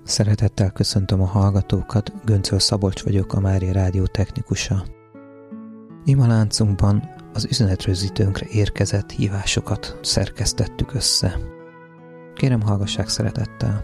Szeretettel köszöntöm a hallgatókat, Göncöl Szabolcs vagyok, a Mária Rádió technikusa. Imaláncunkban az üzenetrögzítőnkre érkezett hívásokat szerkesztettük össze. Kérem, hallgassák szeretettel!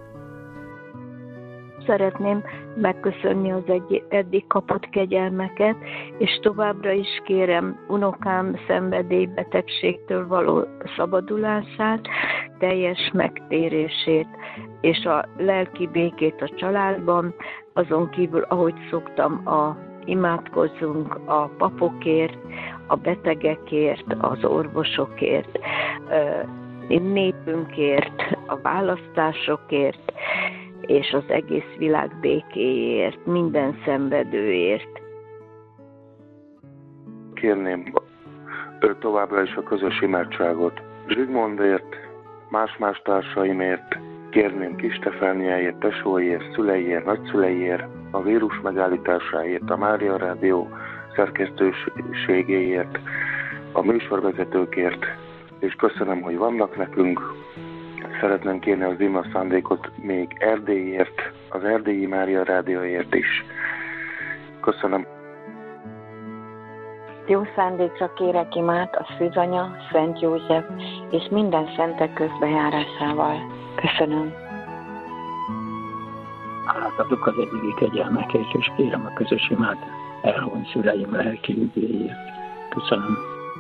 Szeretném megköszönni az eddig kapott kegyelmeket, és továbbra is kérem unokám szenvedélybetegségtől való szabadulását, teljes megtérését, és a lelki békét a családban, azon kívül, ahogy szoktam, imádkozzunk a papokért, a betegekért, az orvosokért, népünkért, a választásokért, és az egész világ békéért, minden szenvedőért. Kérném továbbra is a közös imádságot Zsigmondért, más-más társaimért, kérném Kis Stefániáért, tesóiért, szüleiért, nagyszüleiért, a vírus megállításáért, a Mária Rádió szerkesztőségéért, a műsorvezetőkért, és köszönöm, hogy vannak nekünk. Szeretném kérni az ima szándékot még Erdélyért, az Erdélyi Mária Rádióért is. Köszönöm. Jó szándékra kérek imát a Szűzanya, Szent József és minden szentek közbejárásával. Köszönöm. Átadok az eddigi kegyelmekért, és kérem a közös imát elhunyt szüleim lelki ügyéért. Köszönöm.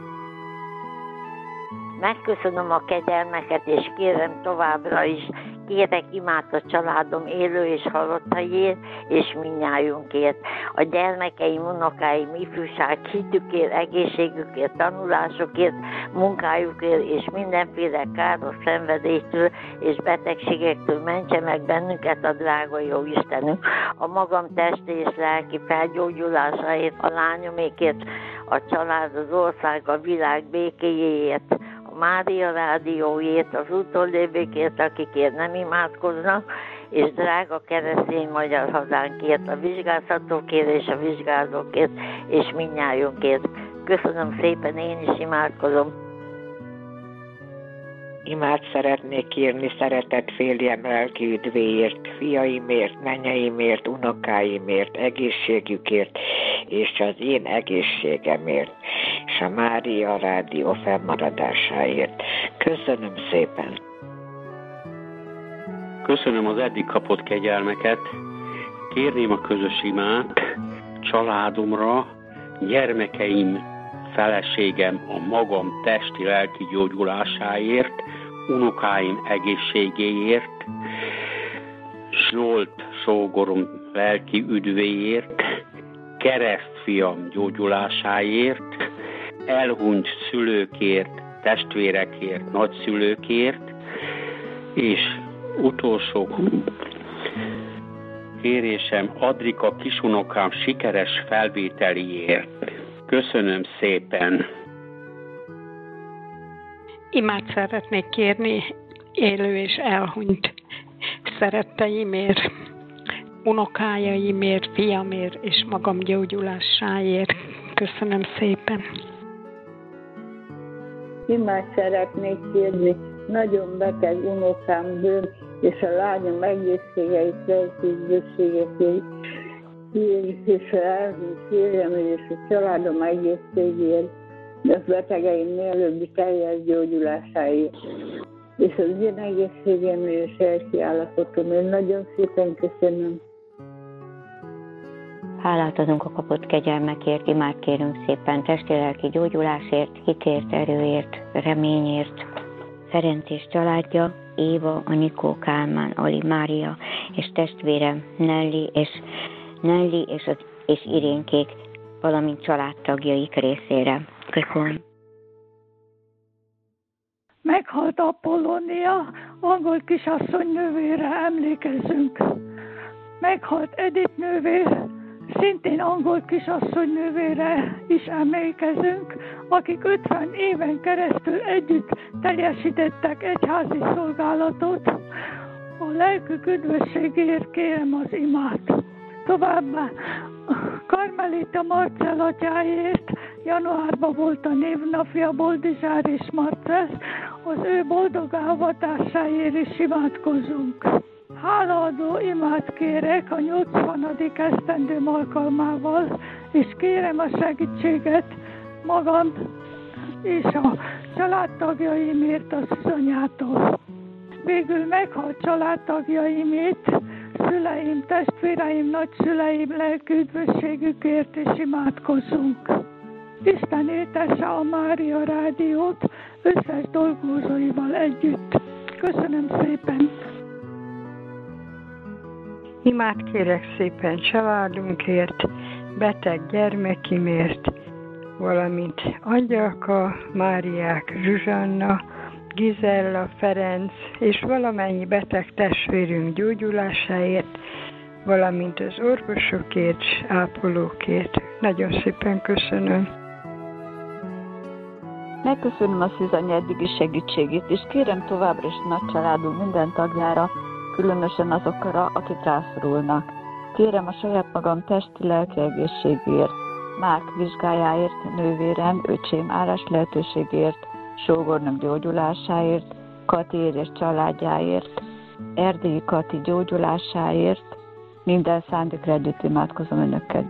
Megköszönöm a kegyelmeket, és kérem továbbra is, kérek imát a családom élő és halottaiért, és mindnyájunkért. A gyermekeim, unokáim, ifjúság, hitükért, egészségükért, tanulásukért, munkájukért, és mindenféle káros szenvedéstől és betegségektől mentse meg bennünket a drága jó Istenünk. A magam testi és lelki felgyógyulásáért, a lányomékért, a család, az ország, a világ békéjéért, a Mária Rádióért, az utólévőkért, akikért nem imádkoznak, és drága keresztény magyar hazánkért, a vizsgáztatókért és a vizsgázókért, és mindnyájunkért. Köszönöm szépen, én is imádkozom. Imát szeretnék kérni szeretett férjem lelki üdvéért, fiaimért, menyeimért, unokáimért, egészségükért, és az én egészségemért, és a Mária Rádió fennmaradásáért. Köszönöm szépen! Köszönöm az eddig kapott kegyelmeket, kérném a közös imát családomra, gyermekeim, feleségem, a magam testi-lelki gyógyulásáért, unokáim egészségéért, Zsolt sógorom lelki üdvéért, keresztfiam gyógyulásáért, elhunyt szülőkért, testvérekért, nagyszülőkért, és utolsó kérésem Adrika kisunokám sikeres felvételiért. Köszönöm szépen! Imát szeretnék kérni élő és elhunyt szeretteimért, unokájaimért, fiamért és magam gyógyulásáért. Köszönöm szépen! Imát szeretnék kérni nagyon beteg unokámból, és a lányom egészségeit, lelkiüdvösségekért, és a elhunyt férjem és a családom egészségért, a betegeim mielőbbi teljes gyógyulásáért, és az én egészségem és lelki állapotom. Én nagyon szépen köszönöm. Hálát adunk a kapott kegyelmekért, imát kérünk szépen testi-lelki gyógyulásért, hitért, erőért, reményért. Ferenc és családja, Éva, Anikó, Kálmán, Ali, Mária és testvérem Nelly és Irénkék, valamint családtagjaik részére. Köszönöm. Meghalt Apollónia, angol kisasszony nővére emlékezzünk. Meghalt Edith nővér, szintén angol kisasszony nővére is emlékezünk, akik 50 éven keresztül együtt teljesítettek egyházi szolgálatot. A lelkük üdvösségéért kérem az imát. Továbbá Karmelita Marcell atyáért januárban volt a névnapja, Boldizsár és Marcell, az ő boldog avatásáért is imádkozunk. Hálaadó imát kérek a 80. esztendőm alkalmával, és kérem a segítséget magam és a családtagjaimért a szanyától. Végül meghalt családtagjaimét, szüleim, testvéreim, nagyszüleim lelki üdvösségükért és imádkozzunk. Isten éltesse a Mária Rádiót összes dolgozóival együtt. Köszönöm szépen! Imát kérek szépen családunkért, beteg gyermekimért, valamint Angyalka, Máriák, Zsuzsanna, Gizella, Ferenc és valamennyi beteg testvérünk gyógyulásáért, valamint az orvosokért és ápolókért. Nagyon szépen köszönöm. Megköszönöm a Szűzanya eddigi segítségét, és kérem továbbra is nagy családunk minden tagjára, különösen azokra, akik rászorulnak. Kérem a saját magam testi-lelki egészségért, Márk vizsgájáért, nővérem, öcsém állás lehetőségért, sógornök gyógyulásáért, Katiért és családjáért, Erdélyi Kati gyógyulásáért, minden szándékra együtt imádkozom önökkel.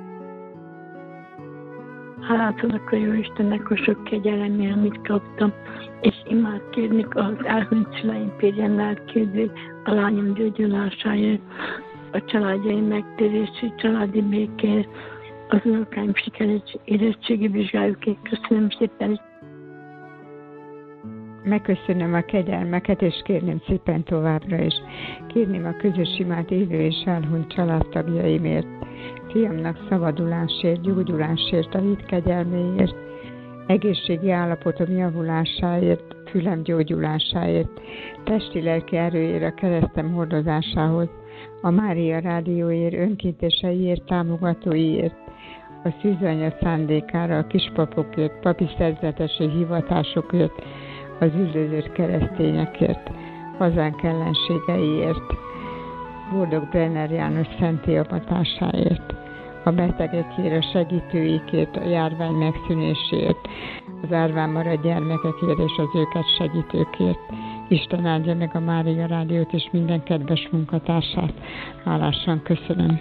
Hálát adok a Jóistennek a sok kegyelemért, amit kaptam, és imád kérnék az elhunyt szüleim pérjen lelkérdő, a lányom gyógyulásáért, a családjaim megtérését, családi békért, az unokáim sikeres érettségi vizsgájukért. Köszönöm szépen! Megköszönöm a kegyelmeket, és kérném szépen továbbra is. Kérném a közös imát élő és elhunyt családtagjaimért, fiamnak szabadulásért, gyógyulásért, a hit kegyelméért, egészségi állapotom javulásáért, fülem gyógyulásáért, testi-lelki erőért, a keresztem hordozásához, a Mária Rádióért, önkénteseiért, támogatóiért, a Szűzanya szándékára, a kispapokért, papi szerzetesi hivatásokért, az üldözött keresztényekért, hazánk ellenségeiért, Boldog Brenner János szenti avatásáért, a betegekért, a segítőikért, a járvány megszűnéséért, az árván maradt gyermekekért és az őket segítőkért. Isten áldja meg a Mária Rádiót és minden kedves munkatársát. Hálásan köszönöm.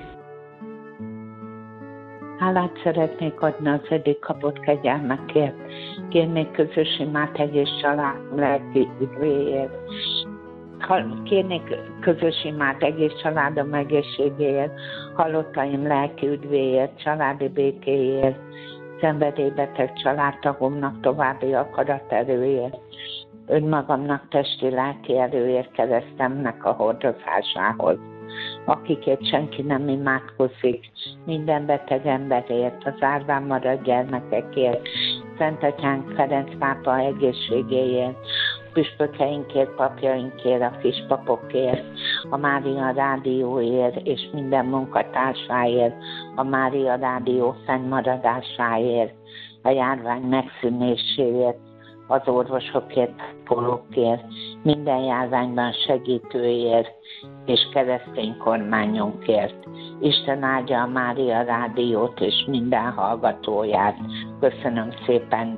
Hálát szeretnék adni az eddig kapott kegyelmekért. Kérnék közös imát egész család lelki üdvéért. Kérnék közös imát egész családom egészségéért, halottaim lelki üdvéért, családi békéért, szenvedélybeteg családtagomnak további akaraterőért, önmagamnak testi-lelki erőért, keresztemnek a hordozásához, akikért senki nem imádkozik, minden beteg emberért, az árván maradt gyermekekért, Szent Atyánk Ferenc pápa egészségéért, püspökeinkért, papjainkért, a kispapokért, a Mária Rádióért és minden munkatársáért, a Mária Rádió fennmaradásáért, a járvány megszűnéséért, az orvosokért, ápolókért, minden járványban segítőért és keresztény kormányunkért. Isten áldja a Mária Rádiót és minden hallgatóját. Köszönöm szépen!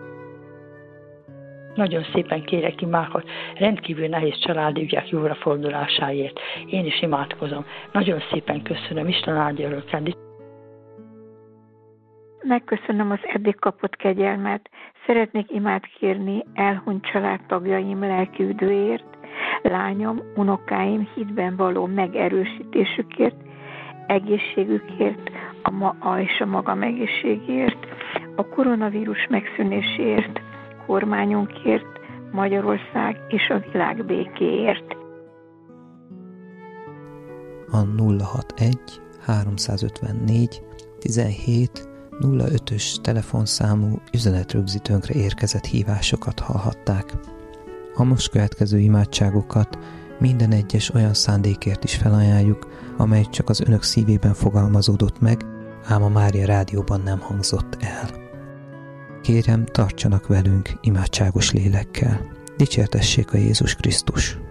Nagyon szépen kérek imákat, rendkívül nehéz családi ügyek jóra fordulásáért. Én is imádkozom. Nagyon szépen köszönöm, Isten áldja önöket. Megköszönöm az eddig kapott kegyelmet. Szeretnék imát kérni elhunyt családtagjaim lelki üdvéért, lányom, unokáim hitben való megerősítésükért, egészségükért, és a magam egészségért, a koronavírus megszűnéséért, kormányunkért, Magyarország és a világ békéért. A 061 354 17 05-ös telefonszámú üzenetrögzítőnkre érkezett hívásokat hallhatták. A most következő imádságokat minden egyes olyan szándékért is felajánljuk, amely csak az önök szívében fogalmazódott meg, ám a Mária Rádióban nem hangzott el. Kérem, tartsanak velünk imádságos lélekkel. Dicsértessék a Jézus Krisztus!